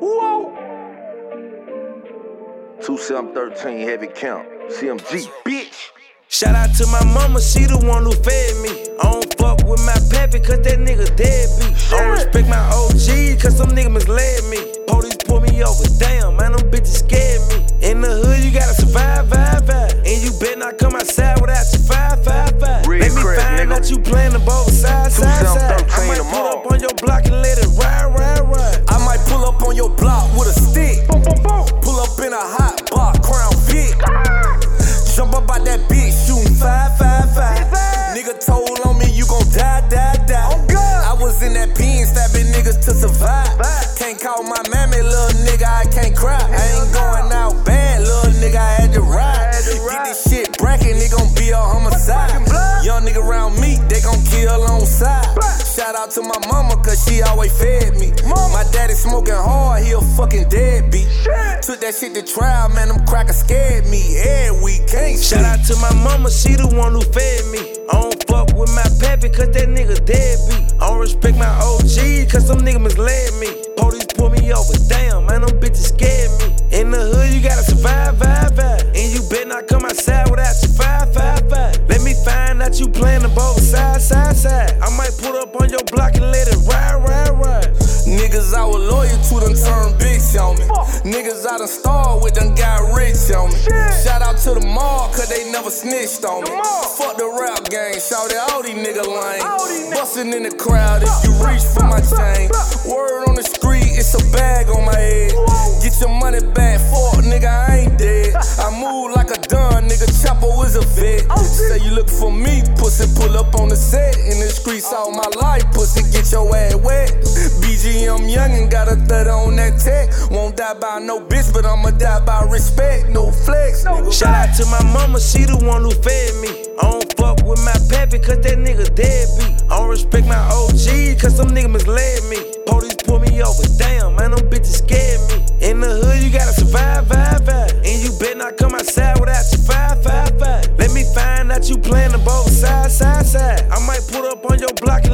Whoa. 2713 heavy count. CMG, bitch. Shout out to my mama, she the one who fed me. I don't fuck with my pappy, cause that nigga deadbeat. I don't respect my OG, cause some nigga misled me. Police pull me over, damn, man, them bitches scared me. In the hood, you gotta survive, and you better not come outside without your 555. Let me find out you playing the both sides, side. I might pull up on your block and let it ride. I might pull up on your block with a stick. Pull up in a hot box, Crown Vic. Jump up out that bitch, shooting 555. Nigga told on me, you gon' die. I was in that pen, stabbing niggas to survive. Can't call my mammy, little nigga, I can't cry. I ain't going out bad, little nigga, I had to ride. Get this shit bracket, it gon' be a homicide. Young nigga around me, they gon' kill on side. Shout out to my mama, cause she always fed me. My daddy smoking hard, he a fucking deadbeat. Took that shit to trial, man, them crackers scared me. Every week, can't sleep. Shout out to my mama, she the one who fed me. I don't fuck with my pappy, cause that nigga deadbeat. I don't respect my OG, cause some nigga misled me. Police pull me over, damn, man, them bitches scared me. In the hood, you gotta survive, and you better not come outside without your 555. Let me find out you playing the both sides, side. I might pull up on your block and let it ride. Niggas I was loyal to done turned bitch on me. Niggas I done starred with done got rich on me. Shout out to the mall, cause they never snitched on me. Fuck the rap gang, shout out all these nigga lame. Bustin' in the crowd if you reach for my chain. Word on the street, it's a bag on my head. Get your money back, fuck nigga, I ain't dead. I move like a dun, nigga, Chapo is a vet. Say you look for me, pussy, pull up on the set. In the streets all my life, pussy, get your ass wet. BGM young and got a thud on that tech. Won't die by no bitch, but I'ma die by respect. No flex. Shout out to my mama, she the one who fed me. I don't fuck with my pappy, cause that nigga deadbeat. I don't respect my OG, cause some nigga misled me. Police pull me over, damn, man, them bitches scared me. In the hood, you gotta survive, and you better not come outside without your 555. Let me find out you playing the both sides, side. I might pull up on your block and